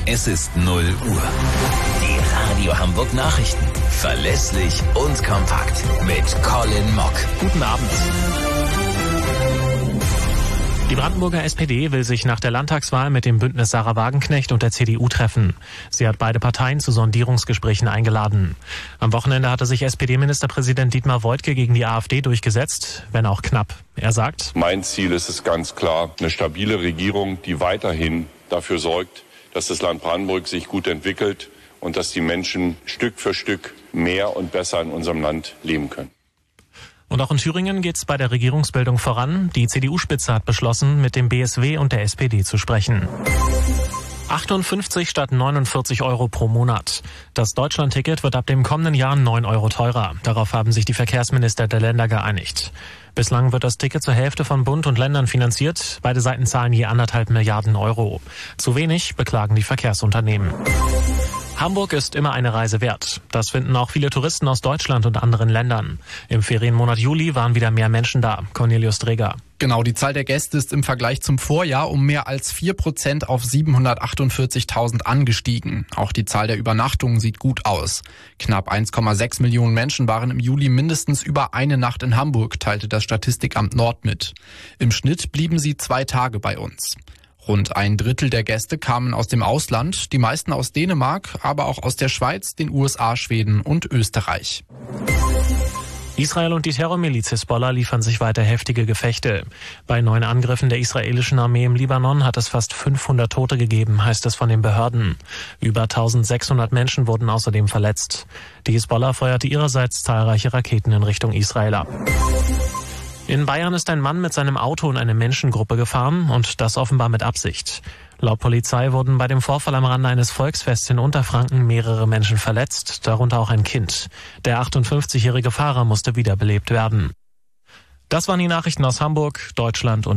Es ist 0 Uhr. Die Radio Hamburg Nachrichten. Verlässlich und kompakt. Mit Colin Mock. Guten Abend. Die Brandenburger SPD will sich nach der Landtagswahl mit dem Bündnis Sarah Wagenknecht und der CDU treffen. Sie hat beide Parteien zu Sondierungsgesprächen eingeladen. Am Wochenende hatte sich SPD-Ministerpräsident Dietmar Woidke gegen die AfD durchgesetzt, wenn auch knapp. Er sagt: Mein Ziel ist es ganz klar, eine stabile Regierung, die weiterhin dafür sorgt, dass das Land Brandenburg sich gut entwickelt und dass die Menschen Stück für Stück mehr und besser in unserem Land leben können. Und auch in Thüringen geht es bei der Regierungsbildung voran. Die CDU-Spitze hat beschlossen, mit dem BSW und der SPD zu sprechen. 58 statt 49 Euro pro Monat. Das Deutschland-Ticket wird ab dem kommenden Jahr 9 Euro teurer. Darauf haben sich die Verkehrsminister der Länder geeinigt. Bislang wird das Ticket zur Hälfte von Bund und Ländern finanziert. Beide Seiten zahlen je 1,5 Milliarden Euro. Zu wenig, beklagen die Verkehrsunternehmen. Hamburg ist immer eine Reise wert. Das finden auch viele Touristen aus Deutschland und anderen Ländern. Im Ferienmonat Juli waren wieder mehr Menschen da. Cornelius Dreger. Genau, die Zahl der Gäste ist im Vergleich zum Vorjahr um mehr als 4% auf 748.000 angestiegen. Auch die Zahl der Übernachtungen sieht gut aus. Knapp 1,6 Millionen Menschen waren im Juli mindestens über eine Nacht in Hamburg, teilte das Statistikamt Nord mit. Im Schnitt blieben sie 2 Tage bei uns. Rund 1/3 der Gäste kamen aus dem Ausland, die meisten aus Dänemark, aber auch aus der Schweiz, den USA, Schweden und Österreich. Israel und die Terrormiliz Hisbollah liefern sich weiter heftige Gefechte. Bei 9 Angriffen der israelischen Armee im Libanon hat es fast 500 Tote gegeben, heißt es von den Behörden. Über 1600 Menschen wurden außerdem verletzt. Die Hisbollah feuerte ihrerseits zahlreiche Raketen in Richtung Israel ab. In Bayern ist ein Mann mit seinem Auto in eine Menschengruppe gefahren und das offenbar mit Absicht. Laut Polizei wurden bei dem Vorfall am Rande eines Volksfests in Unterfranken mehrere Menschen verletzt, darunter auch ein Kind. Der 58-jährige Fahrer musste wiederbelebt werden. Das waren die Nachrichten aus Hamburg, Deutschland und